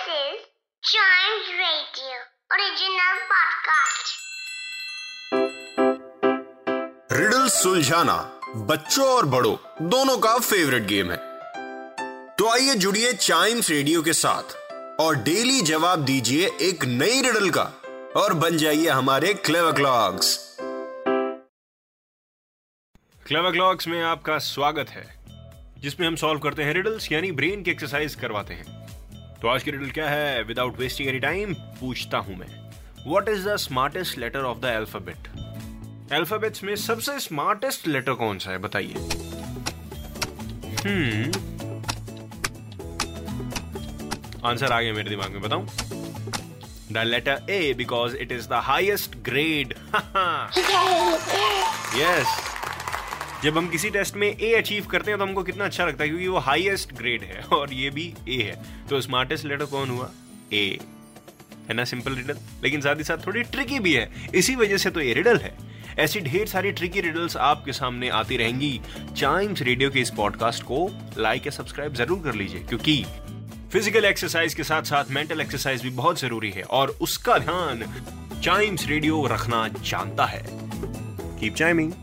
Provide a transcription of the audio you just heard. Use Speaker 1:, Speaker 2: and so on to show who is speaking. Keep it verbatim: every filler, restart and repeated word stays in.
Speaker 1: This is Chimes Radio original podcast.
Speaker 2: Riddle सुलझाना बच्चों और बड़ों दोनों का फेवरेट गेम है। तो आइए जुड़िए चाइम्स रेडियो के साथ और डेली जवाब दीजिए एक नई रिडल का और बन जाइए हमारे क्लेवर क्लॉक्स। क्लेवर क्लॉक्स में आपका स्वागत है, जिसमें हम सॉल्व करते हैं रिडल्स यानी ब्रेन की एक्सरसाइज करवाते हैं। तो आज की रिडल क्या है? विदाउट वेस्टिंग एनी टाइम पूछता हूं मैं, what is the smartest letter of the alphabet? Alphabets में सबसे स्मार्टेस्ट लेटर कौन सा है, बताइए। हम्म आंसर आ गया मेरे दिमाग में, बताऊं? The letter A, because it is the highest grade. Yes, जब हम किसी टेस्ट में ए अचीव करते हैं तो हमको कितना अच्छा लगता है, क्योंकि वो हाईएस्ट ग्रेड है और ये भी ए है। तो स्मार्टेस्ट लेटर कौन हुआ? ए, है ना? सिंपल रिडल, लेकिन साथ ही साथ थोड़ी ट्रिकी भी है, इसी वजह से तो ये रिडल है। ऐसी ढेर सारी ट्रिकी रिडल्स आपके सामने आती रहेंगी। चाइम्स रेडियो के इस पॉडकास्ट को लाइक या सब्सक्राइब जरूर कर लीजिए, क्योंकि फिजिकल एक्सरसाइज के साथ साथ मेंटल एक्सरसाइज भी बहुत जरूरी है और उसका ध्यान चाइम्स रेडियो रखना जानता है। Keep chiming.